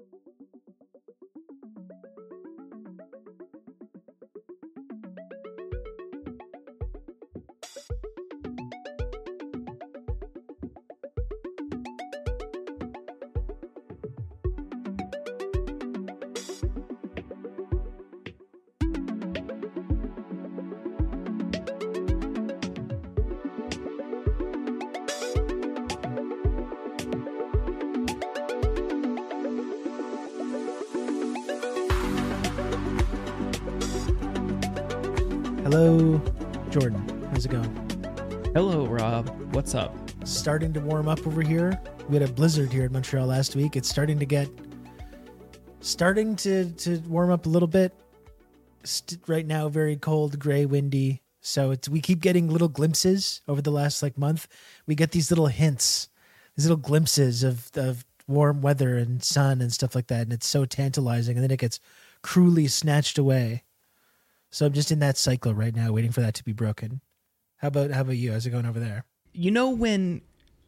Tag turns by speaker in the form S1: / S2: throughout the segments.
S1: Hello, Jordan. How's it going?
S2: Hello, Rob. What's up?
S1: Starting to warm up over here. We had a blizzard here in Montreal last week. It's starting to warm up a little bit. Right now, very cold, gray, windy. So we keep getting little glimpses over the last month. We get these little hints, these little glimpses of warm weather and sun and stuff like that. And it's so tantalizing. And then it gets cruelly snatched away. So I'm just in that cycle right now, waiting for that to be broken. How about you? How's it going over there?
S2: You know when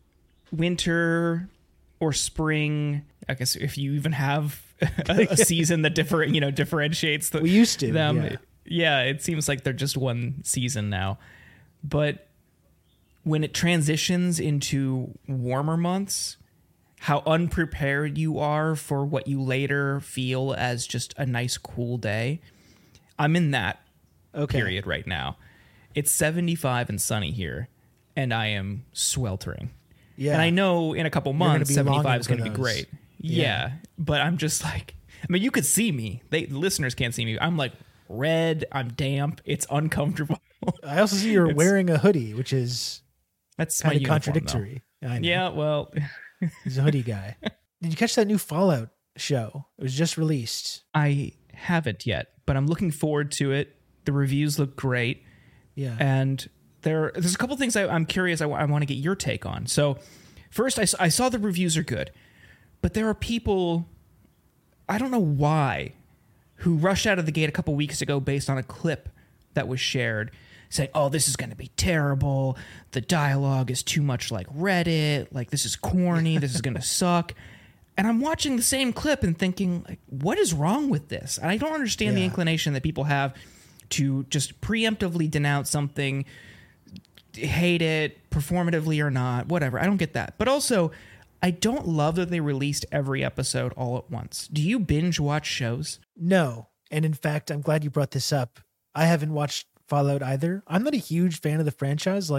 S2: winter or spring, I guess if you even have a season that differentiates
S1: we used to
S2: them. Yeah, it seems like they're just one season now. But when it transitions into warmer months, how unprepared you are for what you later feel as just a nice cool day. I'm in that period right now. It's 75 and sunny here, and I am sweltering. Yeah. And I know in a couple months, 75 is going to be great. Yeah. But I'm just you could see me. The listeners can't see me. I'm red. I'm damp. It's uncomfortable.
S1: I also see you're wearing a hoodie, which is
S2: that's
S1: kind of contradictory.
S2: I know. Yeah, well.
S1: He's a hoodie guy. Did you catch that new Fallout show? It was just released.
S2: I haven't yet, but I'm looking forward to it. The reviews look great.
S1: Yeah.
S2: And there's a couple things I'm curious I want to get your take on. So first, I saw the reviews are good, but there are people, I don't know why, who rushed out of the gate a couple weeks ago based on a clip that was shared saying, oh, this is going to be terrible. The dialogue is too much like Reddit. This is corny. This is going to suck. And I'm watching the same clip and thinking, what is wrong with this? And I don't understand the inclination that people have to just preemptively denounce something, hate it, performatively or not, whatever. I don't get that. But also, I don't love that they released every episode all at once. Do you binge watch shows?
S1: No. And in fact, I'm glad you brought this up. I haven't watched Fallout either. I'm not a huge fan of the franchise.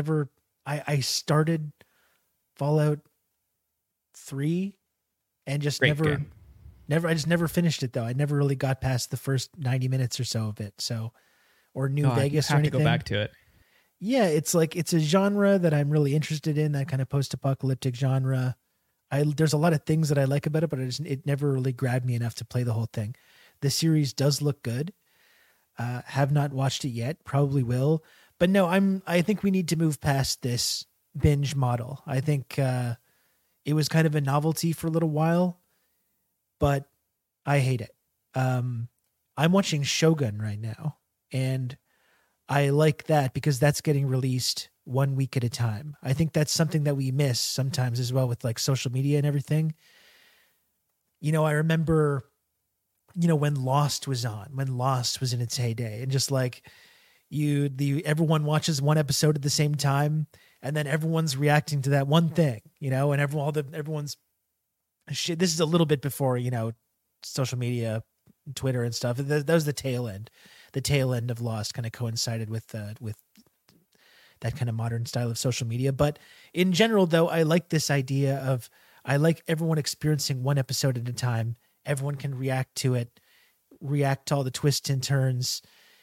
S1: I started Fallout 3 and just I just never finished it though. I never really got past the first 90 minutes or so of it. So, or New Vegas or anything.
S2: To go back to it.
S1: Yeah. It's a genre that I'm really interested in, that kind of post-apocalyptic genre. There's a lot of things that I like about it, but it never really grabbed me enough to play the whole thing. The series does look good. Have not watched it yet. Probably will. But no, I think we need to move past this binge model. I think, it was kind of a novelty for a little while, but I hate it. I'm watching Shogun right now, and I like that because that's getting released 1 week at a time. I think that's something that we miss sometimes as well with social media and everything. I remember, when Lost was in its heyday, and just everyone watches one episode at the same time, and then everyone's reacting to that one thing, and everyone's shit. This is a little bit before, social media, Twitter and stuff. That was the tail end. The tail end of Lost kind of coincided with that kind of modern style of social media. But in general, though, I like this idea of, I like everyone experiencing one episode at a time. Everyone can react to it, react to all the twists and turns,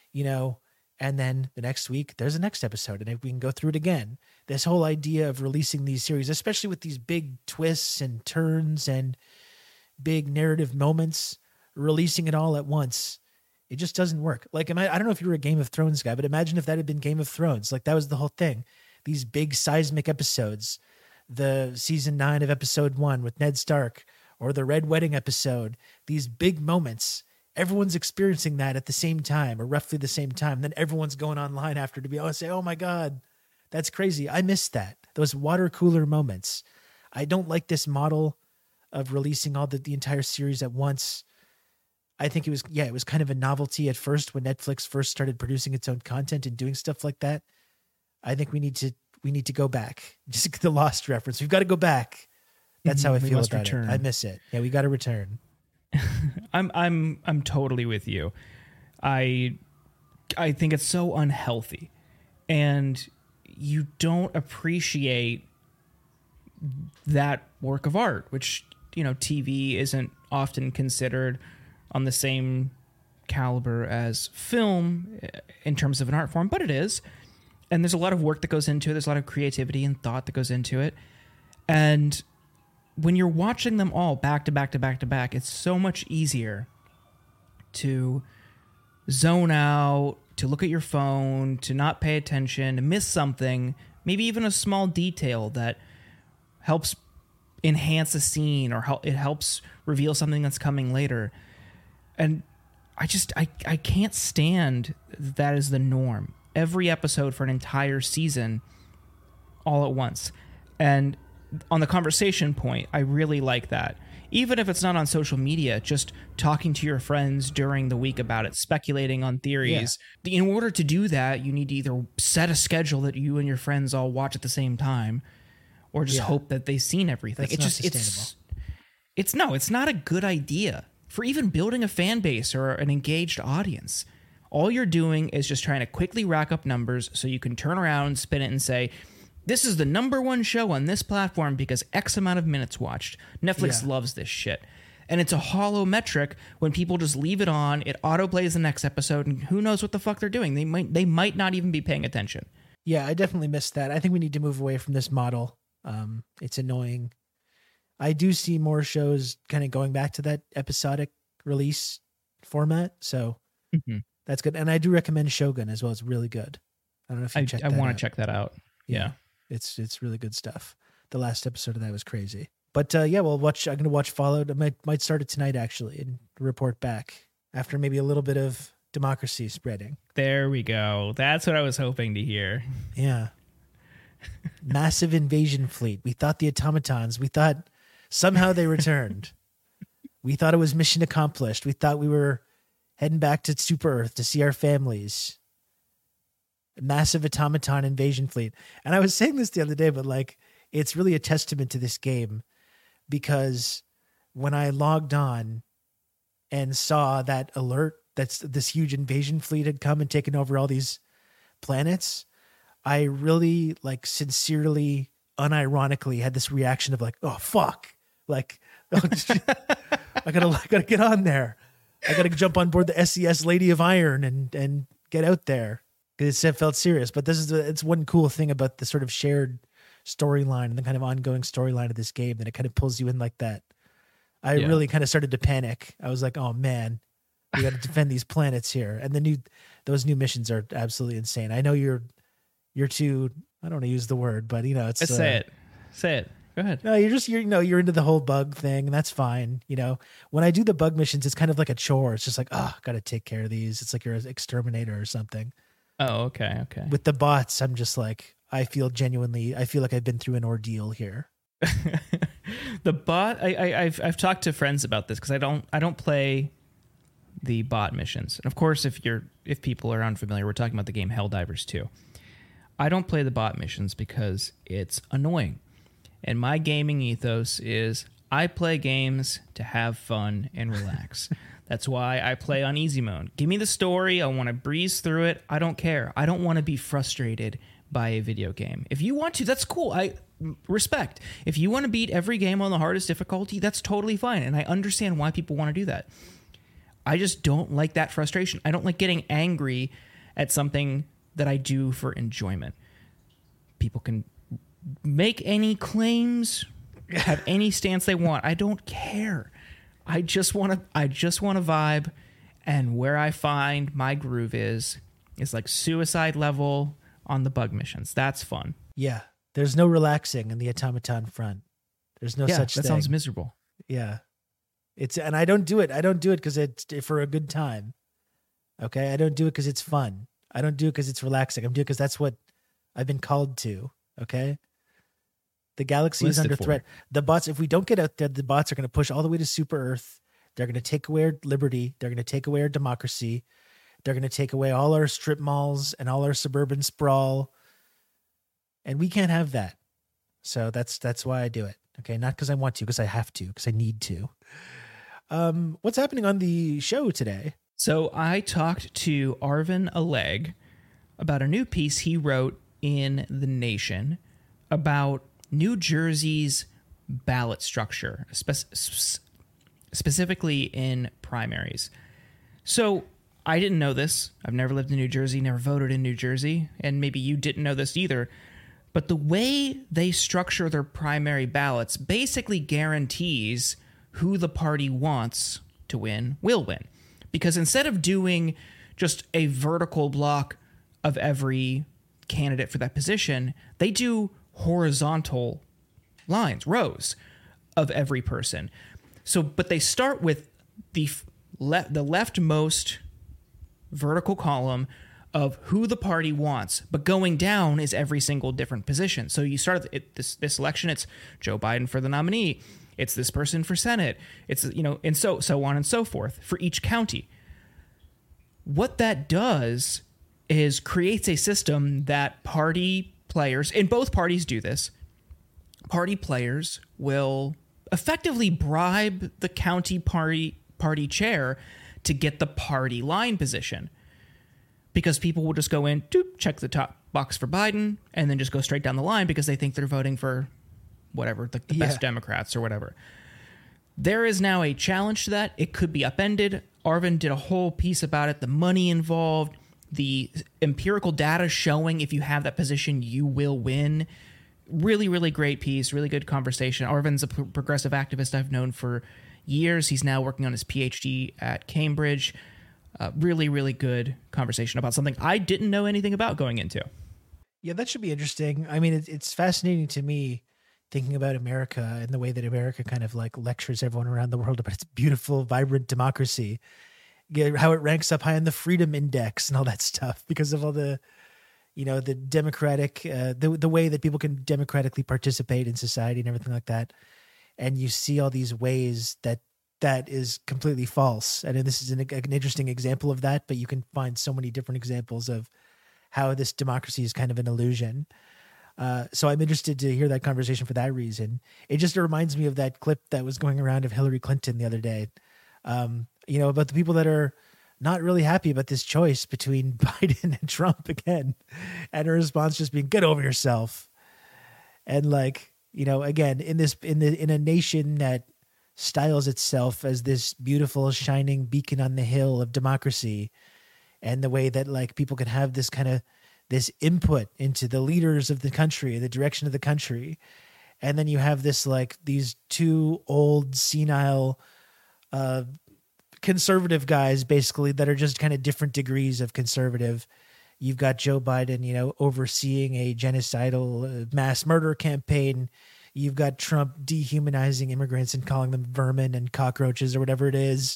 S1: and then the next week there's a next episode, and we can go through it again. This whole idea of releasing these series, especially with these big twists and turns and big narrative moments, releasing it all at once, it just doesn't work. I don't know if you were a Game of Thrones guy, but imagine if that had been Game of Thrones. That was the whole thing. These big seismic episodes, the season 9 of episode 1 with Ned Stark, or the Red Wedding episode, these big moments. Everyone's experiencing that at the same time, or roughly the same time. And then everyone's going online after to be able to say, oh my God, that's crazy. I miss that. Those water cooler moments. I don't like this model. of releasing all the entire series at once. I think it was kind of a novelty at first when Netflix first started producing its own content and doing stuff like that. I think we need to go back. Just the Lost reference. We've got to go back. That's how I feel about it. I miss it. Yeah, we got to return.
S2: I'm totally with you. I think it's so unhealthy, and you don't appreciate that work of art, which, TV isn't often considered on the same caliber as film in terms of an art form, but it is. And there's a lot of work that goes into it. There's a lot of creativity and thought that goes into it. And when you're watching them all back to back to back to back, it's so much easier to zone out, to look at your phone, to not pay attention, to miss something, maybe even a small detail that helps enhance a scene, or it helps reveal something that's coming later. And I can't stand that as the norm. Every episode for an entire season all at once. And on the conversation point, I really like that. Even if it's not on social media, just talking to your friends during the week about it, speculating on theories. Yeah. In order to do that, you need to either set a schedule that you and your friends all watch at the same time, or just hope that they've seen everything. It's not a good idea for even building a fan base or an engaged audience. All you're doing is just trying to quickly rack up numbers so you can turn around, spin it, and say, this is the number one show on this platform because X amount of minutes watched. Netflix loves this shit. And it's a hollow metric when people just leave it on, it autoplays the next episode, and who knows what the fuck they're doing. They might not even be paying attention.
S1: Yeah, I definitely missed that. I think we need to move away from this model. It's annoying. I do see more shows kind of going back to that episodic release format, so that's good. And I do recommend Shogun as well. It's really good. I don't know if you checked that out. I want
S2: to check that out. Yeah.
S1: It's really good stuff. The last episode of that was crazy. But I'm going to watch Fallout. I might start it tonight, actually, and report back after maybe a little bit of democracy spreading.
S2: There we go. That's what I was hoping to hear.
S1: Yeah. Massive invasion fleet. We thought the automatons, we thought somehow they returned. We thought it was mission accomplished. We thought we were heading back to Super Earth to see our families. Massive automaton invasion fleet. And I was saying this the other day, but it's really a testament to this game, because when I logged on and saw that alert that's this huge invasion fleet had come and taken over all these planets, I really sincerely, unironically had this reaction of oh fuck, I gotta get on there. I gotta jump on board the SES Lady of Iron and get out there. It felt serious, but it's one cool thing about the sort of shared storyline and the kind of ongoing storyline of this game, that it kind of pulls you in like that. I really kind of started to panic. I was like, oh man, we got to defend these planets here. And those new missions are absolutely insane. I know you're too, I don't want to use the word, but it's
S2: say it. Go ahead.
S1: No, you're into the whole bug thing, and that's fine. When I do the bug missions, it's kind of like a chore. It's just got to take care of these. It's like you're an exterminator or something.
S2: Oh, okay.
S1: With the bots, I'm just I feel like I've been through an ordeal here.
S2: The bot, I've talked to friends about this, because I don't play the bot missions. And of course, if people are unfamiliar, we're talking about the game Helldivers 2. I don't play the bot missions because it's annoying. And my gaming ethos is I play games to have fun and relax. That's why I play on easy mode. Give me the story. I want to breeze through it. I don't care. I don't want to be frustrated by a video game. If you want to, that's cool. I respect. If you want to beat every game on the hardest difficulty, that's totally fine. And I understand why people want to do that. I just don't like that frustration. I don't like getting angry at something that I do for enjoyment. People can make any claims, have any stance they want. I don't care. I just want to vibe, and where I find my groove is suicide level on the bug missions. That's fun.
S1: Yeah. There's no relaxing in the automaton front. There's no such thing.
S2: That sounds miserable.
S1: Yeah. And I don't do it. I don't do it because it's for a good time. Okay. I don't do it because it's fun. I don't do it because it's relaxing. I'm doing it because that's what I've been called to. Okay. The galaxy is
S2: Listed
S1: under
S2: for
S1: threat.
S2: it.
S1: The bots, if we don't get out there, the bots are going to push all the way to Super Earth. They're going to take away our liberty. They're going to take away our democracy. They're going to take away all our strip malls and all our suburban sprawl. And we can't have that. So that's why I do it. Okay. Not because I want to, because I have to, because I need to. What's happening on the show today?
S2: So I talked to Arvin Aleg about a new piece he wrote in The Nation about New Jersey's ballot structure, specifically in primaries. So I didn't know this. I've never lived in New Jersey, never voted in New Jersey, and maybe you didn't know this either. But the way they structure their primary ballots basically guarantees who the party wants to win will win. Because instead of doing just a vertical block of every candidate for that position, they do horizontal lines, rows of every person. So, but they start with the leftmost vertical column of who the party wants, but going down is every single different position. So you start at this election, it's Joe Biden for the nominee, it's this person for Senate, it's, you know, and so on and so forth for each county. What that does is creates a system that party players, and both parties do this, party players will effectively bribe the county party chair to get the party line position. Because people will just go in, check the top box for Biden, and then just go straight down the line because they think they're voting for whatever, the best Democrats or whatever. There is now a challenge to that. It could be upended. Arvin did a whole piece about it, the money involved, the empirical data showing if you have that position, you will win. Really, really great piece, really good conversation. Arvin's a progressive activist I've known for years. He's now working on his PhD at Cambridge. Really, really good conversation about something I didn't know anything about going into.
S1: Yeah, that should be interesting. I mean, it's fascinating to me thinking about America and the way that America kind of like lectures everyone around the world about its beautiful, vibrant democracy, how it ranks up high on the Freedom Index and all that stuff because of all the, you know, the democratic, the way that people can democratically participate in society and everything like that. And you see all these ways that is completely false. And this is an interesting example of that, but you can find so many different examples of how this democracy is kind of an illusion. So I'm interested to hear that conversation for that reason. It just reminds me of that clip that was going around of Hillary Clinton the other day, you know, about the people that are not really happy about this choice between Biden and Trump again. And her response just being, get over yourself. And like, you know, again, in a nation that styles itself as this beautiful shining beacon on the hill of democracy, and the way that like people can have this kind of this input into the leaders of the country, the direction of the country. And then you have this, like these two old senile, conservative guys basically that are just kind of different degrees of conservative. You've got Joe Biden, you know, overseeing a genocidal mass murder campaign. You've got Trump dehumanizing immigrants and calling them vermin and cockroaches or whatever it is.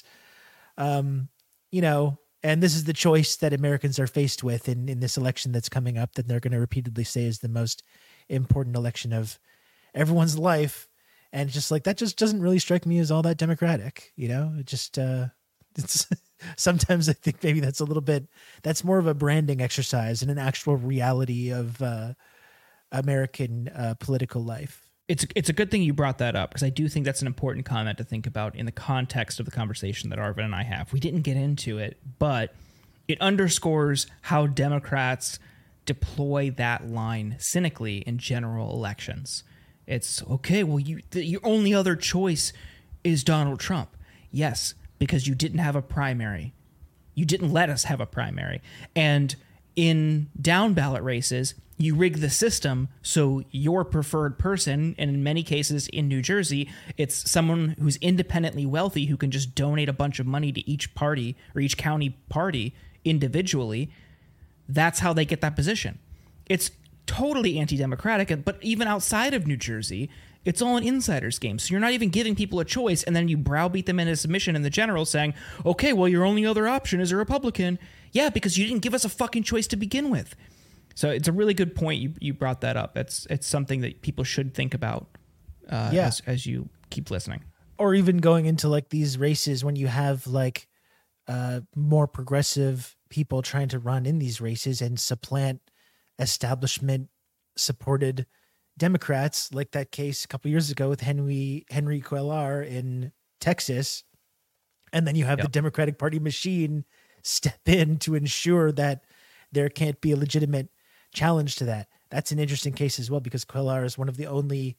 S1: You know, and this is the choice that Americans are faced with in this election that's coming up that they're going to repeatedly say is the most important election of everyone's life. And just like, that just doesn't really strike me as all that democratic, you know, it just, it's sometimes I think maybe that's more of a branding exercise and an actual reality of, American, political life.
S2: It's a good thing you brought that up because I do think that's an important comment to think about in the context of the conversation that Arvin and I have. We didn't get into it, but it underscores how Democrats deploy that line cynically in general elections. It's okay, well, your only other choice is Donald Trump. Yes, because you didn't have a primary. You didn't let us have a primary. And in down ballot races, you rig the system so your preferred person, and in many cases in New Jersey, it's someone who's independently wealthy who can just donate a bunch of money to each party or each county party individually. That's how they get that position. It's totally anti-democratic, but even outside of New Jersey, it's all an insider's game. So you're not even giving people a choice, and then you browbeat them into submission in the general saying, okay, well, your only other option is a Republican. Yeah, because you didn't give us a fucking choice to begin with. So it's a really good point you brought that up. It's something that people should think about as you keep listening.
S1: Or even going into like these races when you have like more progressive people trying to run in these races and supplant establishment supported Democrats, like that case a couple years ago with Henry Cuellar in Texas. And then you have the Democratic Party machine step in to ensure that there can't be a legitimate challenge to that. That's an interesting case as well, because Cuellar is one of the only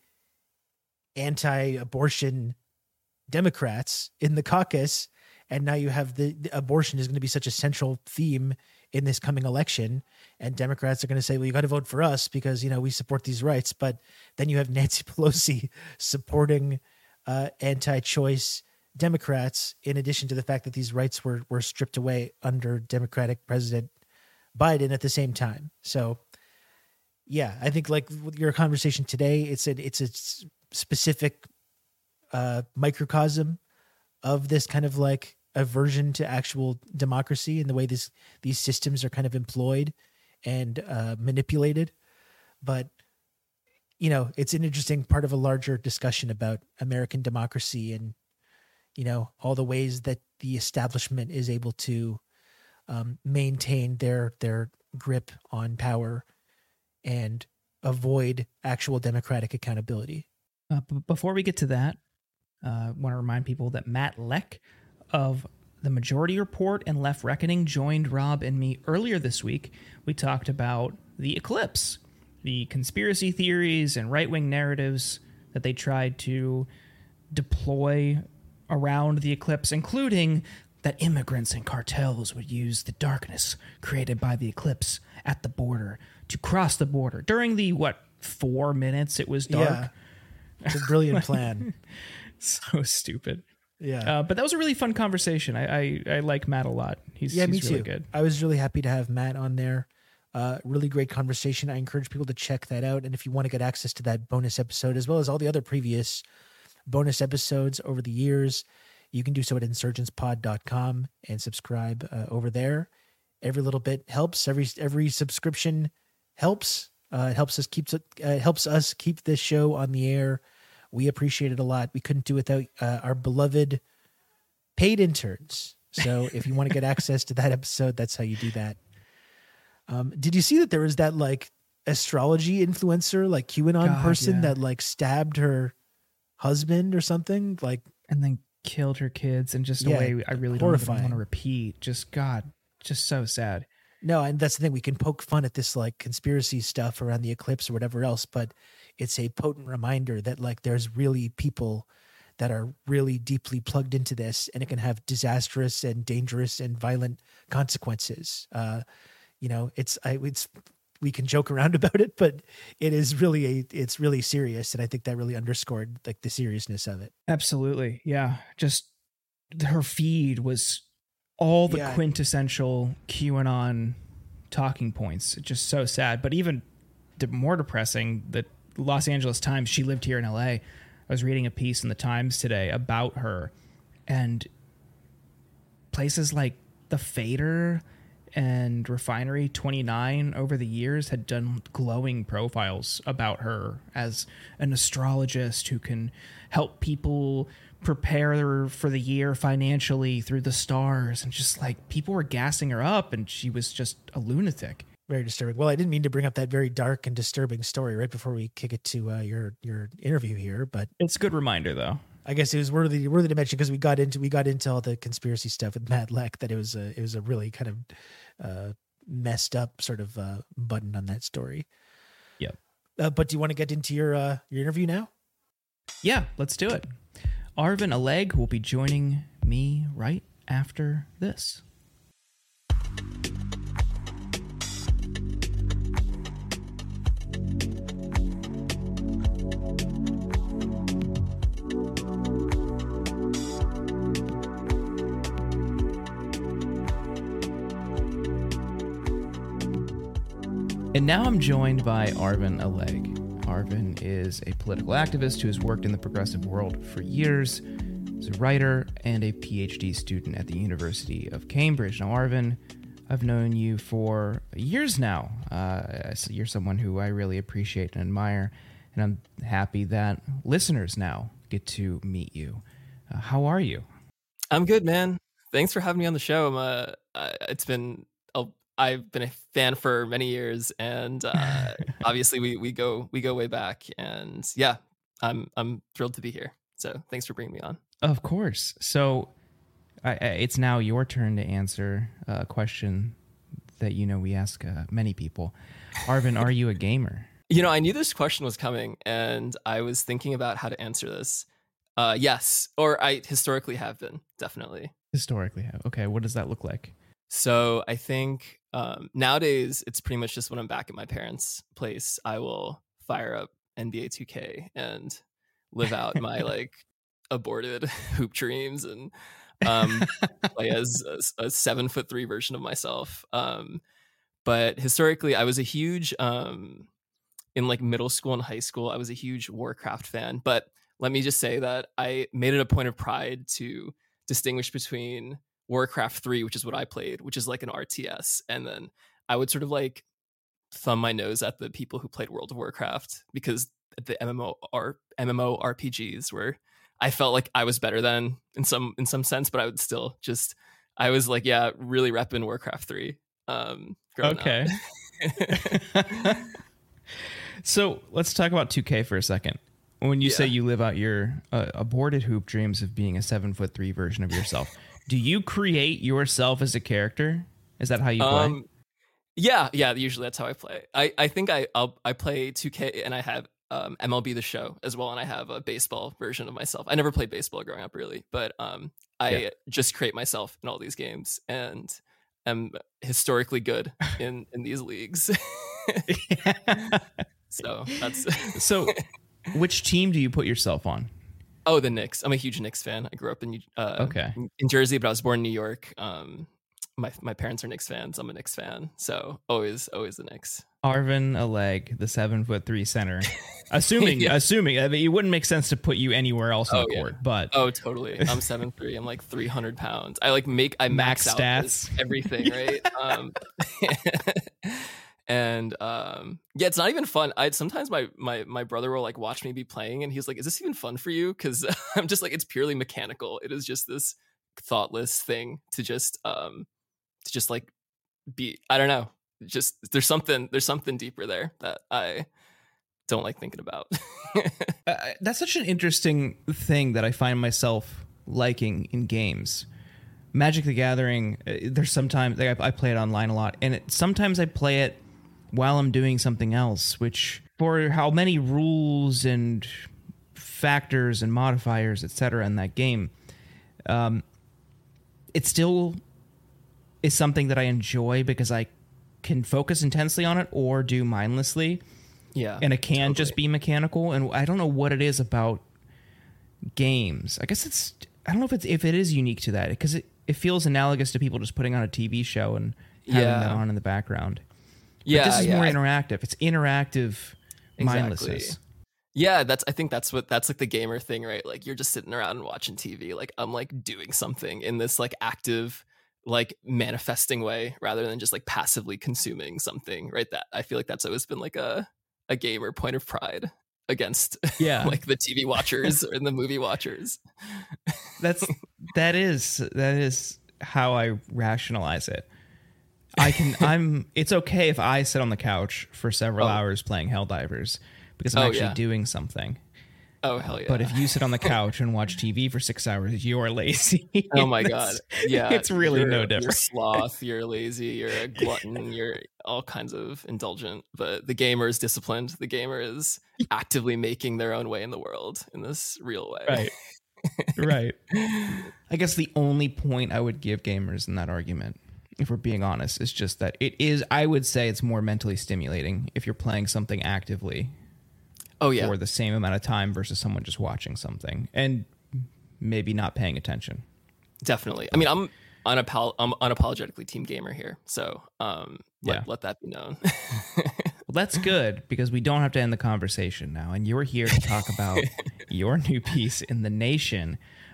S1: anti-abortion Democrats in the caucus. And now you have the abortion is going to be such a central theme in this coming election. And Democrats are going to say, well, you got to vote for us because, you know, we support these rights. But then you have Nancy Pelosi supporting anti-choice Democrats, in addition to the fact that these rights were stripped away under Democratic President Biden at the same time. So, yeah, I think like with your conversation today, it's a specific microcosm of this kind of like aversion to actual democracy and the way these systems are kind of employed and manipulated. But, you know, it's an interesting part of a larger discussion about American democracy and, you know, all the ways that the establishment is able to maintain their grip on power and avoid actual democratic accountability.
S2: Before we get to that, I want to remind people that Matt Leck of The Majority Report and Left Reckoning joined Rob and me earlier this week. We talked about the eclipse, the conspiracy theories and right-wing narratives that they tried to deploy around the eclipse, including that immigrants and cartels would use the darkness created by the eclipse at the border to cross the border during the, 4 minutes it was dark?
S1: Yeah. It's a brilliant plan.
S2: So stupid.
S1: Yeah.
S2: But that was a really fun conversation. I like Matt a lot. He's
S1: me
S2: really
S1: too.
S2: good.
S1: I was really happy to have Matt on there. Really great conversation. I encourage people to check that out. And if you want to get access to that bonus episode, as well as all the other previous bonus episodes over the years, you can do so at insurgentspod.com and subscribe over there. Every little bit helps. Every subscription helps. It helps us keep this show on the air. We appreciate it a lot. We couldn't do it without our beloved paid interns. So if you want to get access to that episode, that's how you do that. Did you see that there was that like astrology influencer, like QAnon person that like stabbed her husband or something, like,
S2: and then killed her kids in just a way I really don't even want to repeat. Just so sad.
S1: No, and that's the thing. We can poke fun at this like conspiracy stuff around the eclipse or whatever else, but it's a potent reminder that like there's really people that are really deeply plugged into this, and it can have disastrous and dangerous and violent consequences. You know, we can joke around about it, but it's really serious, and I think that really underscored like the seriousness of it.
S2: Absolutely, yeah. Just her feed was all the quintessential QAnon talking points. It's just so sad. But even more depressing, the Los Angeles Times, she lived here in LA. I was reading a piece in the Times today about her, and places like the Fader and Refinery 29 over the years had done glowing profiles about her as an astrologist who can help people prepare for the year financially through the stars, and just like people were gassing her up, and she was just a lunatic.
S1: Very disturbing. Well, I didn't mean to bring up that very dark and disturbing story right before we kick it to your interview here, but
S2: it's a good reminder though. I
S1: guess it was worthy to mention because we got into all the conspiracy stuff with Matt Leck, that it was a really kind of messed up sort of button on that story.
S2: Yep.
S1: But do you want to get into your interview now?
S2: Yeah, let's do it. Arvin Aleg will be joining me right after this. And now I'm joined by Arvin Aleg. Arvin is a political activist who has worked in the progressive world for years. He's a writer and a PhD student at the University of Cambridge. Now, Arvin, I've known you for years now. So you're someone who I really appreciate and admire, and I'm happy that listeners now get to meet you. How are you?
S3: I'm good, man. Thanks for having me on the show. I've been a fan for many years, and obviously we go way back. And yeah, I'm thrilled to be here. So thanks for bringing me on.
S2: Of course. So it's now your turn to answer a question that we ask many people. Arvin, are you a gamer?
S3: I knew this question was coming, and I was thinking about how to answer this. Yes, or I historically have been, definitely.
S2: Historically have. Okay, what does that look like?
S3: So I think nowadays it's pretty much just when I'm back at my parents' place, I will fire up NBA 2K and live out my like aborted hoop dreams and play as a 7'3" version of myself. But historically, I was a huge in like middle school and high school, I was a huge Warcraft fan. But let me just say that I made it a point of pride to distinguish between Warcraft 3, which is what I played, which is like an RTS, and then I would sort of like thumb my nose at the people who played World of Warcraft, because the MMO RPGs were, I felt like I was better than in some sense, but I would still just, I was like, yeah, really repping Warcraft 3.
S2: Okay. So let's talk about 2K for a second. When you say you live out your aborted hoop dreams of being a 7'3" version of yourself, do you create yourself as a character? Is that how you play?
S3: Yeah. Usually that's how I play. I think I play 2K, and I have MLB The Show as well, and I have a baseball version of myself. I never played baseball growing up, really, but I just create myself in all these games, and am historically good in these leagues. So that's
S2: so. Which team do you put yourself on?
S3: Oh, the Knicks. I'm a huge Knicks fan. I grew up in Jersey, but I was born in New York. My parents are Knicks fans. I'm a Knicks fan, so always the Knicks.
S2: Arvin Aleg, the 7'3" center. Assuming, I mean, it wouldn't make sense to put you anywhere else on the court, but
S3: totally. I'm 7'3". I'm like 300 pounds. I max out
S2: stats,
S3: everything, right? And it's not even fun. Sometimes my brother will like watch me be playing, and he's like, is this even fun for you? Because I'm just like, it's purely mechanical. It is just this thoughtless thing to just like be, I don't know, just there's something deeper there that I don't like thinking about.
S2: That's such an interesting thing that I find myself liking in games. Magic the Gathering, there's sometimes I play it online a lot, and sometimes I play it while I'm doing something else, which, for how many rules and factors and modifiers, etc., in that game, it still is something that I enjoy because I can focus intensely on it or do mindlessly.
S3: Yeah.
S2: And it can just be mechanical. And I don't know what it is about games. I guess I don't know if it is unique to that, because it feels analogous to people just putting on a TV show and having that on in the background. But this is more interactive. It's interactive mindlessness.
S3: Yeah, I think that's like the gamer thing, right? Like, you're just sitting around and watching TV. Like, I'm like doing something in this like active, like manifesting way, rather than just like passively consuming something, right? That I feel like that's always been like a gamer point of pride against like the TV watchers and the movie watchers.
S2: That is how I rationalize it. It's okay if I sit on the couch for several hours playing Helldivers because I'm actually doing something.
S3: Oh, hell yeah.
S2: But if you sit on the couch and watch TV for 6 hours, you're lazy.
S3: Oh my God. Yeah.
S2: It's really no different.
S3: You're sloth, you're lazy, you're a glutton, you're all kinds of indulgent. But the gamer is disciplined. The gamer is actively making their own way in the world in this real way.
S2: Right. I guess the only point I would give gamers in that argument, if we're being honest, is just that I would say it's more mentally stimulating if you're playing something actively. For the same amount of time versus someone just watching something and maybe not paying attention.
S3: Definitely. I mean, I'm unapologetically team gamer here, so let that be known.
S2: Well, that's good, because we don't have to end the conversation now, and you're here to talk about your new piece in The Nation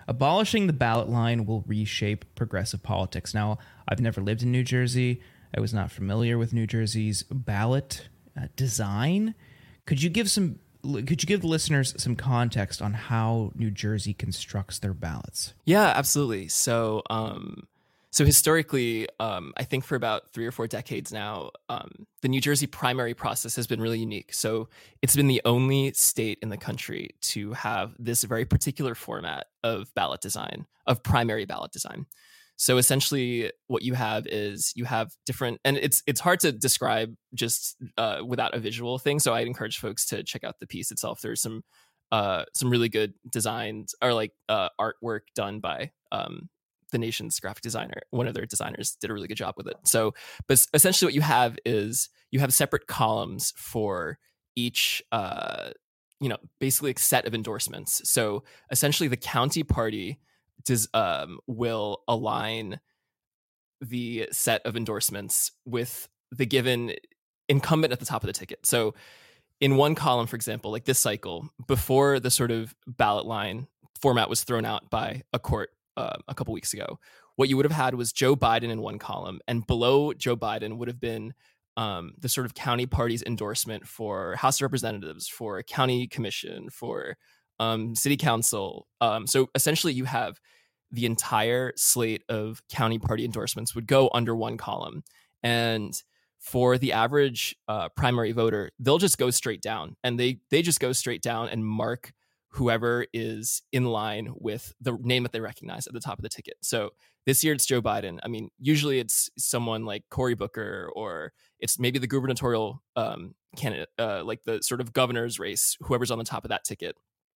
S2: Abolishing the ballot line will reshape progressive politics. Now, I've never lived in New Jersey. I was not familiar with New Jersey's ballot design. Could you give the listeners some context on how New Jersey constructs their ballots?
S3: Yeah, absolutely. So, so historically, I think for about 3 or 4 decades now, the New Jersey primary process has been really unique. So it's been the only state in the country to have this very particular format of ballot design, of primary ballot design. So essentially what you have is you have different, and it's hard to describe just without a visual thing. So I'd encourage folks to check out the piece itself. There's some really good designs or like artwork done by the nation's graphic designer. One of their designers did a really good job with it. So, but essentially what you have is you have separate columns for each, basically a set of endorsements. So essentially the county party will align the set of endorsements with the given incumbent at the top of the ticket. So in one column, for example, like this cycle, before the sort of ballot line format was thrown out by a court a couple weeks ago, what you would have had was Joe Biden in one column, and below Joe Biden would have been the sort of county party's endorsement for House of Representatives, for county commission, for city council. So essentially you have the entire slate of county party endorsements would go under one column. And for the average primary voter, they'll just go straight down, and they just go straight down and mark whoever is in line with the name that they recognize at the top of the ticket. So this year it's Joe Biden. I mean, usually it's someone like Cory Booker, or it's maybe the gubernatorial candidate, like the sort of governor's race, whoever's on the top of that ticket.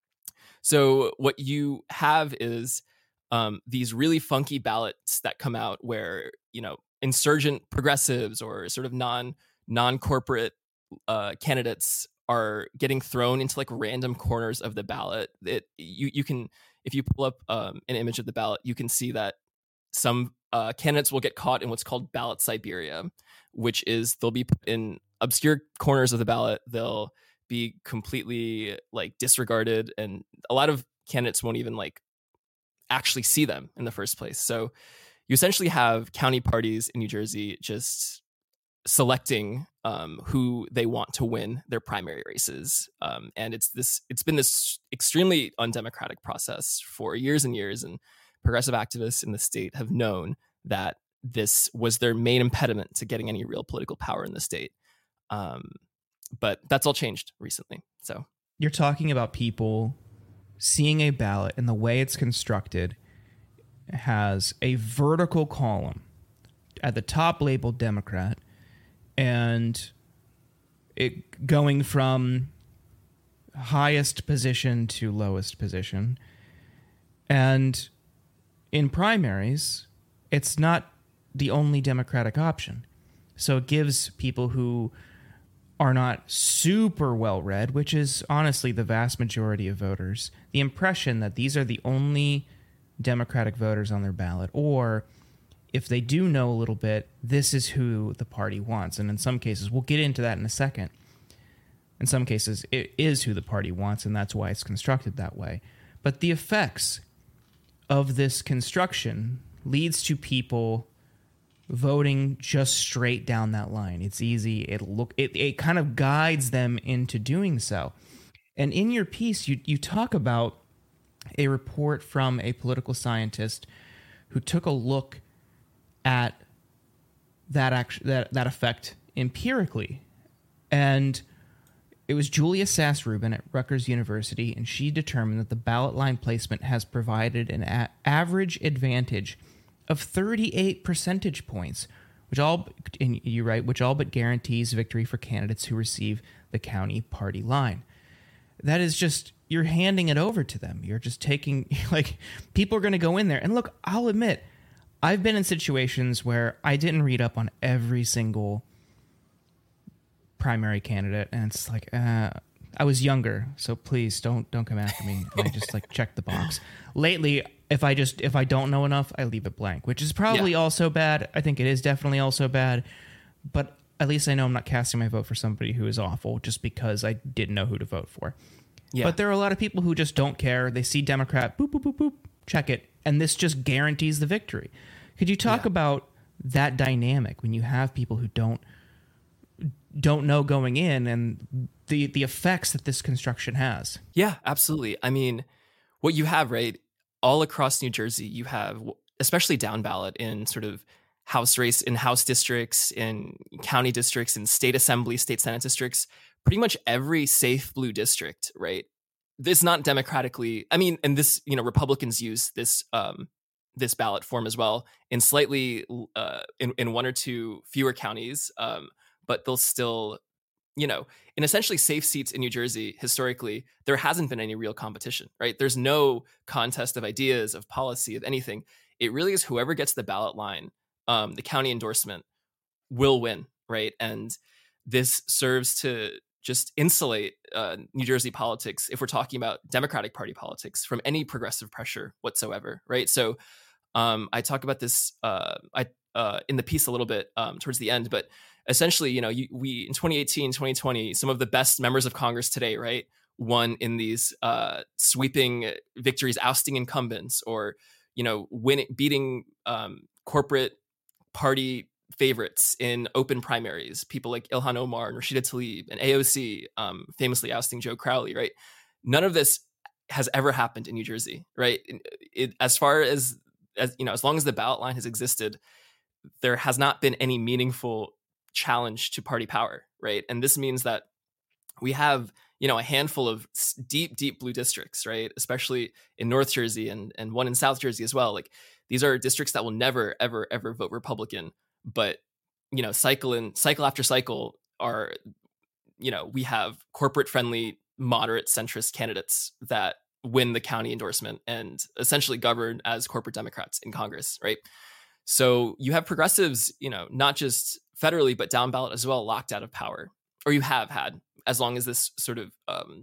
S3: So what you have is these really funky ballots that come out where, insurgent progressives or sort of non-corporate candidates are getting thrown into like random corners of the ballot. You can, if you pull up an image of the ballot, you can see that some candidates will get caught in what's called ballot Siberia, which is they'll be put in obscure corners of the ballot. They'll be completely like disregarded, and a lot of candidates won't even like actually see them in the first place. So you essentially have county parties in New Jersey just selecting who they want to win their primary races, and it's been this extremely undemocratic process for years and years, and progressive activists in the state have known that this was their main impediment to getting any real political power in the state. But that's all changed recently. So
S2: you're talking about people seeing a ballot, and the way it's constructed has a vertical column at the top labeled Democrat, and it going from highest position to lowest position. And in primaries, it's not the only Democratic option. So it gives people who are not super well read, which is honestly the vast majority of voters, the impression that these are the only Democratic voters on their ballot, or if they do know a little bit, this is who the party wants. And in some cases, we'll get into that in a second, in some cases, it is who the party wants, and that's why it's constructed that way. But the effects of this construction leads to people voting just straight down that line. It's easy. It kind of guides them into doing so. And in your piece, you talk about a report from a political scientist who took a look at that effect empirically. And it was Julia Sass-Rubin at Rutgers University, and she determined that the ballot line placement has provided an average advantage of 38 percentage points, which all but guarantees victory for candidates who receive the county party line. That is just, you're handing it over to them. You're just taking, like, people are going to go in there. And look, I'll admit, I've been in situations where I didn't read up on every single primary candidate, and it's like, I was younger, so please don't come after me. And I just like check the box. Lately, if I don't know enough, I leave it blank, which is probably also bad. I think it is definitely also bad, but at least I know I'm not casting my vote for somebody who is awful just because I didn't know who to vote for. Yeah. But there are a lot of people who just don't care. They see Democrat, boop, boop, boop, boop, check it, and this just guarantees the victory. Could you talk about that dynamic when you have people who don't know going in, and the effects that this construction has?
S3: Yeah, absolutely. I mean, what you have, right, all across New Jersey, you have, especially down ballot in sort of House race, in House districts, in county districts, in state assembly, state Senate districts, pretty much every safe blue district, right? This not democratically, I mean, and this, Republicans use this this ballot form as well in slightly in one or two fewer counties, but they'll still, in essentially safe seats in New Jersey, historically, there hasn't been any real competition, right? There's no contest of ideas, of policy, of anything. It really is whoever gets the ballot line, the county endorsement, will win, right? And this serves to just insulate New Jersey politics, if we're talking about Democratic Party politics, from any progressive pressure whatsoever, right? So I talk about this in the piece a little bit towards the end, but essentially, we in 2018, 2020, some of the best members of Congress today, right, won in these sweeping victories, ousting incumbents, or beating corporate party favorites in open primaries, people like Ilhan Omar and Rashida Tlaib and AOC, famously ousting Joe Crowley, right? None of this has ever happened in New Jersey, right? As far as as long as the ballot line has existed, there has not been any meaningful challenge to party power, right? And this means that we have, a handful of deep blue districts, right? Especially in North Jersey and one in South Jersey as well. Like, these are districts that will never, ever, ever vote Republican, but, cycle after cycle are, we have corporate friendly, moderate centrist candidates that win the county endorsement and essentially govern as corporate Democrats in Congress, right? So you have progressives, not just federally, but down ballot as well, locked out of power, or you have had, as long as this sort of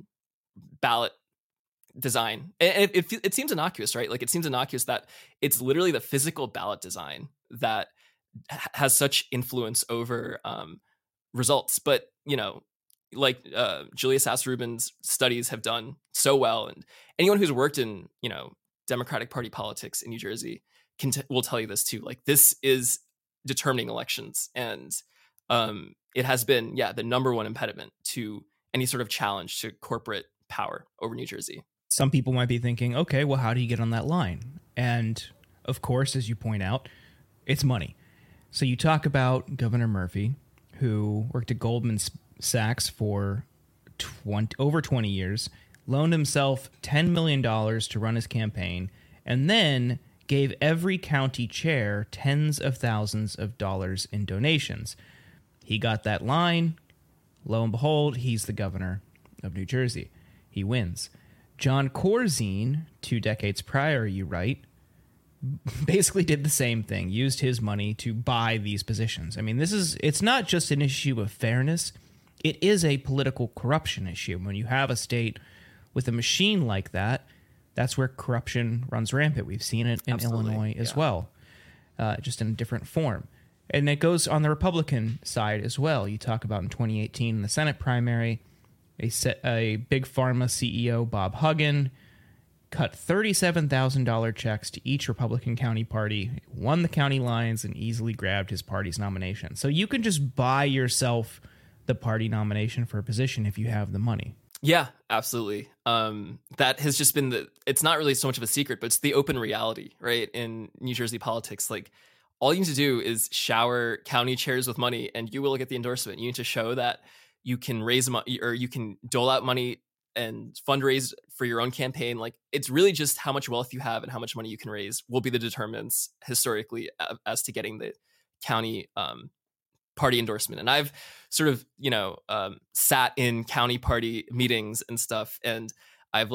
S3: ballot design. And it seems innocuous, right? Like, it seems innocuous that it's literally the physical ballot design that has such influence over results. But, like Julia Sass-Rubin's studies have done so well, and anyone who's worked in, Democratic Party politics in New Jersey will tell you this too. Like, this is determining elections, and it has been, the number one impediment to any sort of challenge to corporate power over New Jersey.
S2: Some people might be thinking, okay, well, how do you get on that line? And of course, as you point out, it's money. So you talk about Governor Murphy, who worked at Goldman Sachs for over 20 years, loaned himself $10 million to run his campaign, and then gave every county chair tens of thousands of dollars in donations. He got that line. Lo and behold, he's the governor of New Jersey. He wins. John Corzine, 2 decades prior, you write, basically did the same thing, used his money to buy these positions. I mean, it's not just an issue of fairness. It is a political corruption issue. When you have a state with a machine like that, that's where corruption runs rampant. We've seen it in Illinois as well, just in a different form. And it goes on the Republican side as well. You talk about in 2018 in the Senate primary, a big pharma CEO, Bob Huggin, cut $37,000 checks to each Republican county party, won the county lines, and easily grabbed his party's nomination. So you can just buy yourself the party nomination for a position if you have the money.
S3: Yeah, absolutely. That has just been it's not really so much of a secret, but it's the open reality, right? In New Jersey politics, like, all you need to do is shower county chairs with money and you will get the endorsement. You need to show that you can raise money, or you can dole out money and fundraise for your own campaign. Like, it's really just how much wealth you have and how much money you can raise will be the determinants historically as to getting the county party endorsement. And I've sort of, sat in county party meetings and stuff, and I've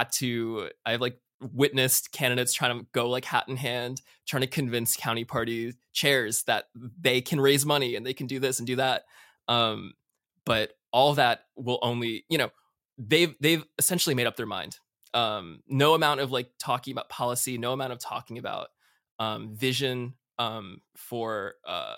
S3: witnessed candidates trying to go like hat in hand, trying to convince county party chairs that they can raise money and they can do this and do that. But all that will only, they've essentially made up their mind. No amount of like talking about policy, no amount of talking about vision for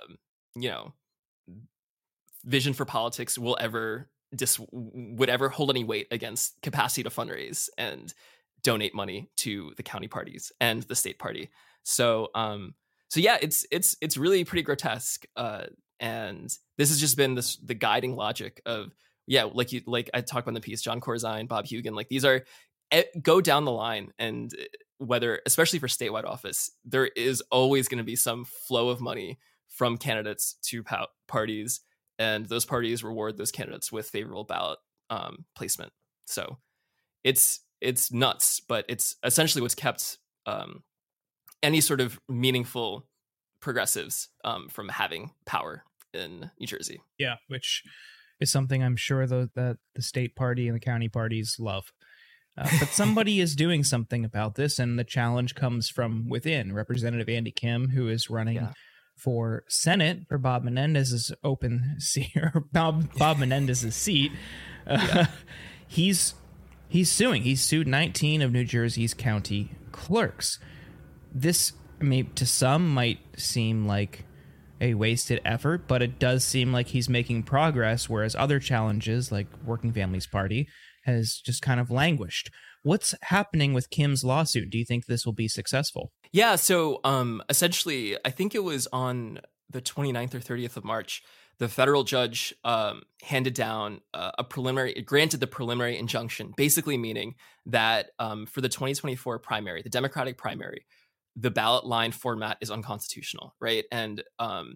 S3: vision for politics would ever hold any weight against capacity to fundraise and donate money to the county parties and the state party. So yeah, it's really pretty grotesque. And this has just been the guiding logic of, yeah, like I talked about in the piece, John Corzine, Bob Hugin, like these are, go down the line, and whether, especially for statewide office, there is always going to be some flow of money from candidates to parties, and those parties reward those candidates with favorable ballot placement. So it's nuts, but it's essentially what's kept any sort of meaningful progressives from having power in New Jersey.
S2: Yeah, which is something I'm sure that the state party and the county parties love. But somebody is doing something about this, and the challenge comes from within. Representative Andy Kim, who is running for Senate for Bob Menendez's open seat, or Bob Menendez's seat, he's suing. He's sued 19 of New Jersey's county clerks. This to some might seem like a wasted effort, but it does seem like he's making progress, whereas other challenges, like Working Families Party, has just kind of languished. What's happening with Kim's lawsuit? Do you think this will be successful?
S3: Yeah, so essentially, I think it was on the 29th or 30th of March, the federal judge handed down granted the preliminary injunction, basically meaning that for the 2024 primary, the Democratic primary, the ballot line format is unconstitutional, right? And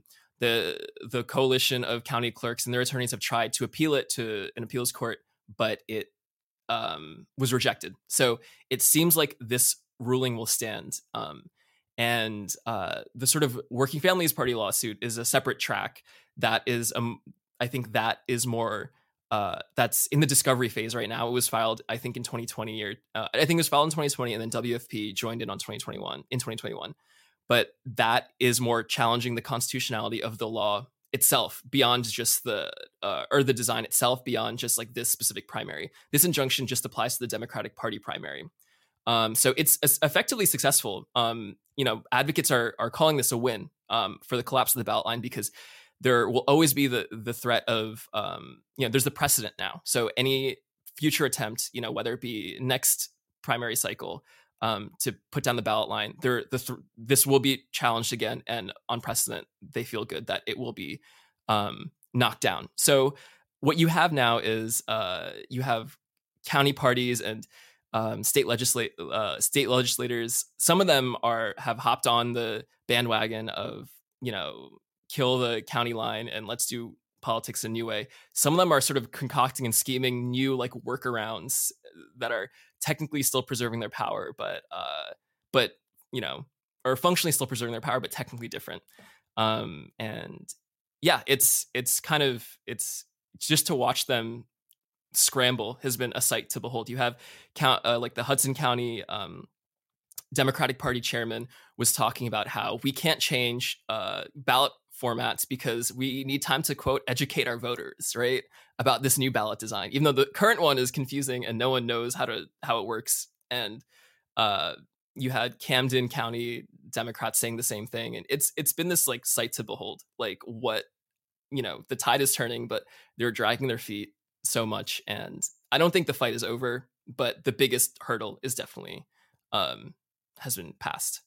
S3: the coalition of county clerks and their attorneys have tried to appeal it to an appeals court, but it was rejected. So it seems like this ruling will stand. And the sort of Working Families Party lawsuit is a separate track that is, I think that is more, that's in the discovery phase right now. It was filed, I think, in 2020, or I think it was filed in 2020, and then WFP joined in on 2021. But that is more challenging the constitutionality of the law itself beyond just the design itself, beyond just like this specific primary. This injunction just applies to the Democratic Party primary. So it's effectively successful. Advocates are calling this a win for the collapse of the ballot line, because there will always be the threat of, there's the precedent now. So any future attempt, whether it be next primary cycle, to put down the ballot line, this will be challenged again, and on precedent, they feel good that it will be knocked down. So what you have now is you have county parties and state legislators. Some of them have hopped on the bandwagon of kill the county line and let's do politics a new way. Some of them are sort of concocting and scheming new like workarounds that are technically still preserving their power, but or functionally still preserving their power, but technically different. And yeah, it's just to watch them scramble has been a sight to behold. You have like the Hudson County Democratic Party chairman was talking about how we can't change ballot formats because we need time to, quote, educate our voters, right, about this new ballot design, even though the current one is confusing and no one knows how it works. And you had Camden County Democrats saying the same thing, and it's been this like sight to behold, like what the tide is turning, but they're dragging their feet so much. And I don't think the fight is over, but the biggest hurdle is definitely has been passed.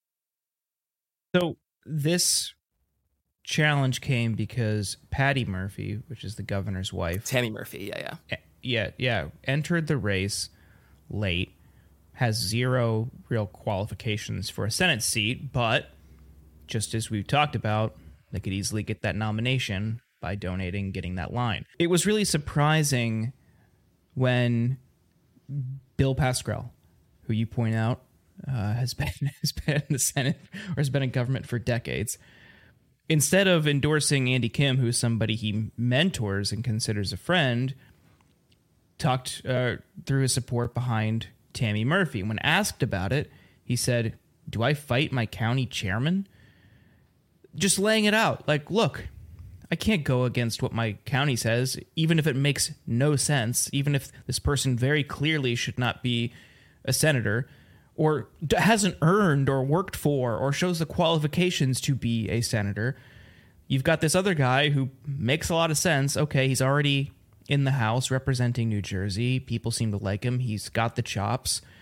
S2: So this challenge came because Patty Murphy, which is the governor's wife,
S3: Tammy Murphy,
S2: entered the race late, has zero real qualifications for a Senate seat, but just as we've talked about, they could easily get that nomination by donating, getting that line. It was really surprising when Bill Pascrell, who you point out has been in the Senate or has been in government for decades, instead of endorsing Andy Kim, who is somebody he mentors and considers a friend, talked through his support behind Tammy Murphy. When asked about it, he said, "Do I fight my county chairman?" Just laying it out. Like, look, I can't go against what my county says, even if it makes no sense, even if this person very clearly should not be a senator, or hasn't earned or worked for or shows the qualifications to be a senator. You've got this other guy who makes a lot of sense. Okay, he's already in the House representing New Jersey. People seem to like him. He's got the chops.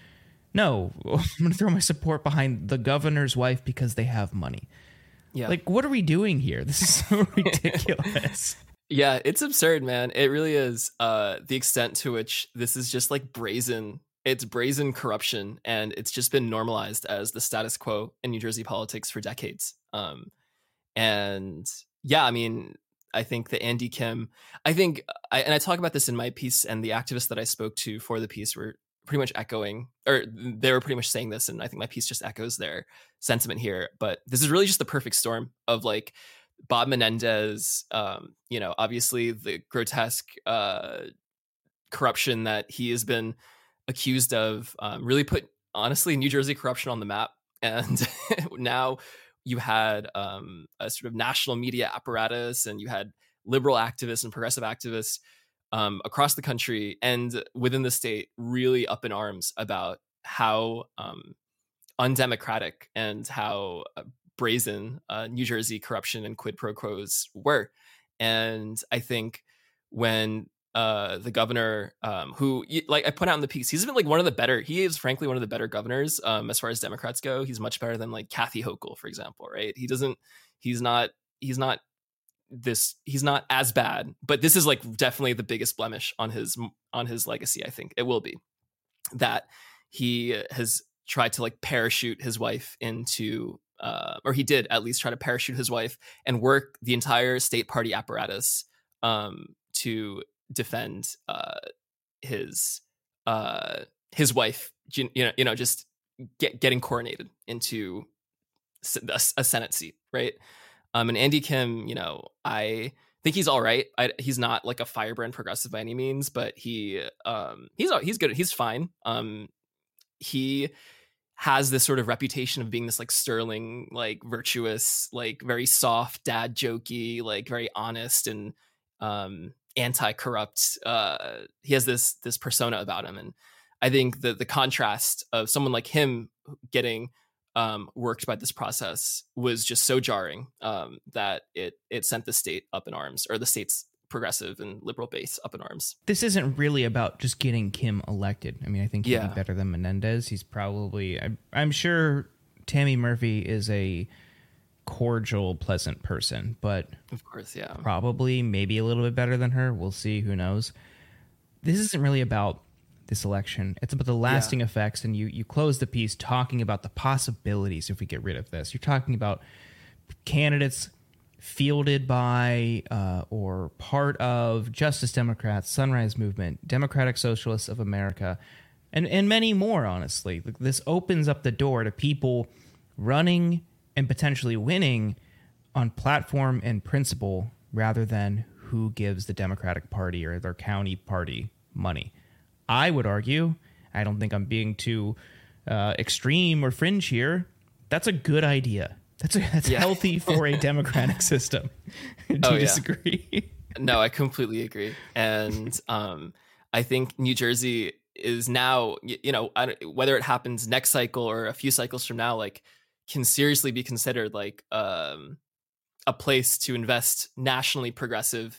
S2: No, I'm going to throw my support behind the governor's wife because they have money.
S3: Yeah.
S2: Like, what are we doing here? This is so ridiculous.
S3: Yeah, it's absurd, man. It really is. The extent to which this is just like it's brazen corruption, and it's just been normalized as the status quo in New Jersey politics for decades. And yeah, I mean, I think that Andy Kim, and I talk about this in my piece, and the activists that I spoke to for the piece were pretty much echoing, or they were pretty much saying this, and I think my piece just echoes their sentiment here. But this is really just the perfect storm of like Bob Menendez, obviously the grotesque corruption that he has been accused of, really put, honestly, New Jersey corruption on the map. And now you had a sort of national media apparatus, and you had liberal activists and progressive activists across the country and within the state really up in arms about how undemocratic and how brazen New Jersey corruption and quid pro quos were. And I think when the governor, who, like I put out in the piece, he is frankly one of the better governors as far as Democrats go. He's much better than like Kathy Hochul, for example, right? He's not as bad, but this is like definitely the biggest blemish on his legacy. I think it will be that he has tried to like parachute his wife into, or he did at least try to parachute his wife and work the entire state party apparatus to defend his wife, just getting coronated into a Senate seat, right? And Andy Kim, I think he's all right. He's not like a firebrand progressive by any means, but he's good. He's fine. He has this sort of reputation of being this like sterling, like virtuous, like very soft, dad jokey, like very honest and anti-corrupt. He has this persona about him, and I think the contrast of someone like him getting worked by this process was just so jarring that it sent the state up in arms, or the state's progressive and liberal base up in arms.
S2: This isn't really about just getting Kim elected. I mean, I think he'd be better than Menendez. He's probably, I'm sure Tammy Murphy is a cordial, pleasant person, but
S3: of course, yeah,
S2: probably maybe a little bit better than her. We'll see. Who knows? This isn't really about this election. It's about the lasting effects. And you close the piece talking about the possibilities if we get rid of this. You're talking about candidates fielded by or part of Justice Democrats, Sunrise Movement, Democratic Socialists of America, and many more, honestly. This opens up the door to people running and potentially winning on platform and principle rather than who gives the Democratic Party or their county party money. I would argue, I don't think I'm being too extreme or fringe here, that's a good idea. That's healthy for a democratic system. Do you disagree?
S3: No, I completely agree. And I think New Jersey is now, whether it happens next cycle or a few cycles from now, like can seriously be considered like a place to invest nationally progressive,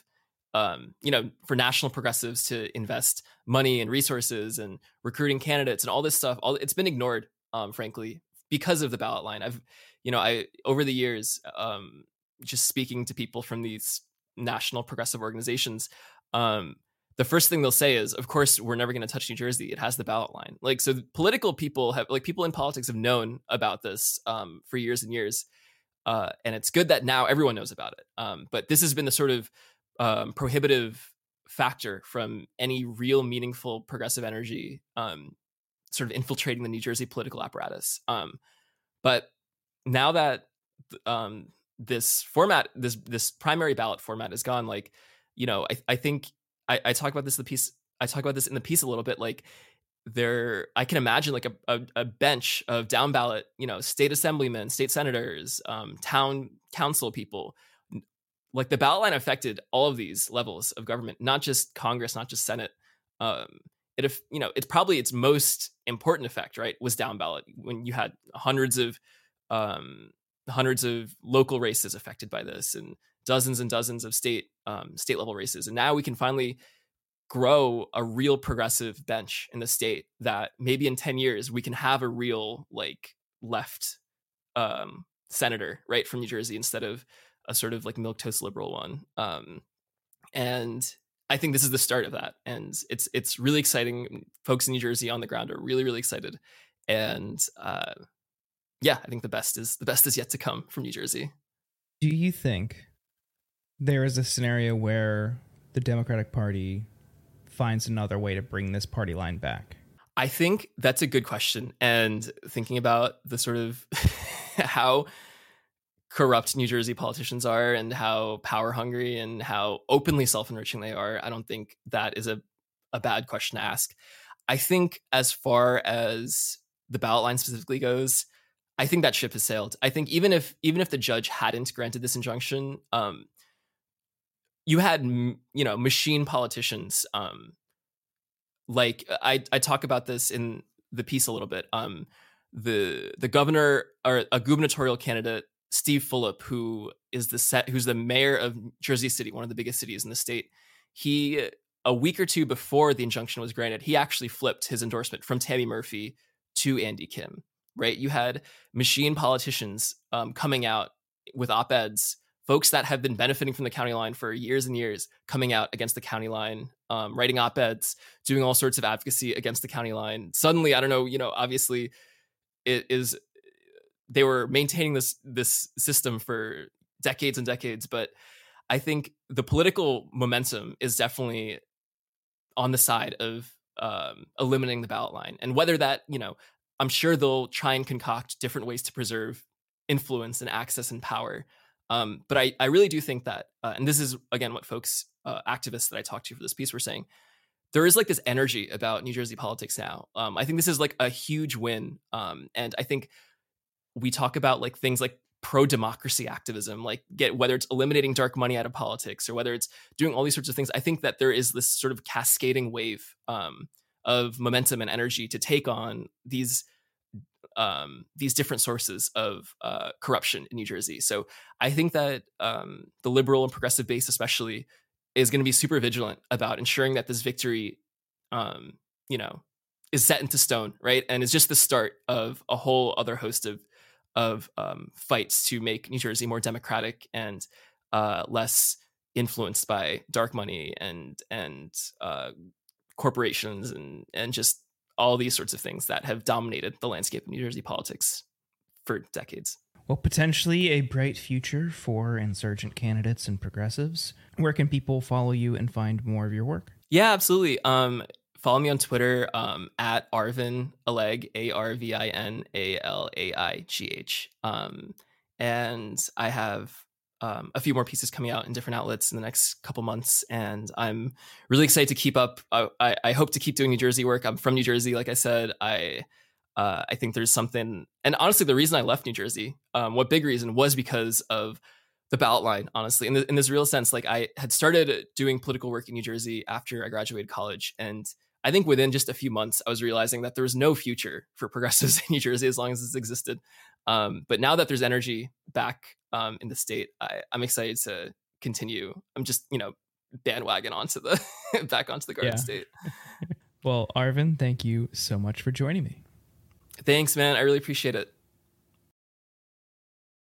S3: for national progressives to invest money and resources and recruiting candidates and all this stuff. It's been ignored, frankly, because of the ballot line. I over the years, just speaking to people from these national progressive organizations, the first thing they'll say is, of course, we're never going to touch New Jersey. It has the ballot line. Like, so political people people in politics have known about this for years and years. And it's good that now everyone knows about it. But this has been the sort of prohibitive factor from any real meaningful progressive energy sort of infiltrating the New Jersey political apparatus. But now that this format, this primary ballot format is gone, like, I think I talk about this in the piece. I talk about this in the piece a little bit. Like, I can imagine like a bench of down ballot, state assemblymen, state senators, town council people. Like, the ballot line affected all of these levels of government, not just Congress, not just Senate. It's probably its most important effect, right, was down ballot, when you had hundreds of local races affected by this, and dozens of state level races. And now we can finally grow a real progressive bench in the state that maybe in 10 years we can have a real like left senator, right, from New Jersey instead of a sort of like milquetoast liberal one. And I think this is the start of that, and it's really exciting. Folks in New Jersey on the ground are really, really excited, and yeah, I think the best is yet to come from New Jersey.
S2: Do you think there is a scenario where the Democratic Party finds another way to bring this party line back?
S3: I think that's a good question, and thinking about the sort of how corrupt New Jersey politicians are and how power hungry and how openly self-enriching they are, I don't think that is a bad question to ask. I think as far as the ballot line specifically goes, I think that ship has sailed. I think even if the judge hadn't granted this injunction, you had, you know, machine politicians. Like I talk about this in the piece a little bit. The governor, or a gubernatorial candidate, Steve Fulop, who's the mayor of Jersey City, one of the biggest cities in the state. He, a week or two before the injunction was granted, he actually flipped his endorsement from Tammy Murphy to Andy Kim. Right? You had machine politicians coming out with op-eds, folks that have been benefiting from the county line for years and years, coming out against the county line, writing op-eds, doing all sorts of advocacy against the county line. Suddenly, I don't know, you know, obviously they were maintaining this system for decades and decades, but I think the political momentum is definitely on the side of eliminating the ballot line. And whether that, you know, I'm sure they'll try and concoct different ways to preserve influence and access and power. But I really do think that, and this is, again, what folks, activists that I talked to for this piece were saying, there is like this energy about New Jersey politics now. I think this is like a huge win. And I think we talk about like things like pro-democracy activism, like whether it's eliminating dark money out of politics or whether it's doing all these sorts of things. I think that there is this sort of cascading wave of momentum and energy to take on these different sources of corruption in New Jersey. So I think that the liberal and progressive base especially is going to be super vigilant about ensuring that this victory, you know, is set into stone, right? And it's just the start of a whole other host of fights to make New Jersey more democratic and less influenced by dark money and corporations and just all these sorts of things that have dominated the landscape of New Jersey politics for decades.
S2: Well, potentially a bright future for insurgent candidates and progressives. Where can people follow you and find more of your work?
S3: Yeah, absolutely. Follow me on Twitter at Arvin Alaigh, ARVINALAIGH. And I have a few more pieces coming out in different outlets in the next couple months, and I'm really excited to keep up. I hope to keep doing New Jersey work. I'm from New Jersey, like I said. I think there's something, and honestly, the reason I left New Jersey, what big reason, was because of the ballot line. Honestly, in this real sense, like I had started doing political work in New Jersey after I graduated college, and I think within just a few months, I was realizing that there was no future for progressives in New Jersey as long as this existed. But now that there's energy back in the state, I'm excited to continue. I'm just, you know, bandwagon onto the back onto the Garden State.
S2: Well, Arvin, thank you so much for joining me.
S3: Thanks, man. I really appreciate it.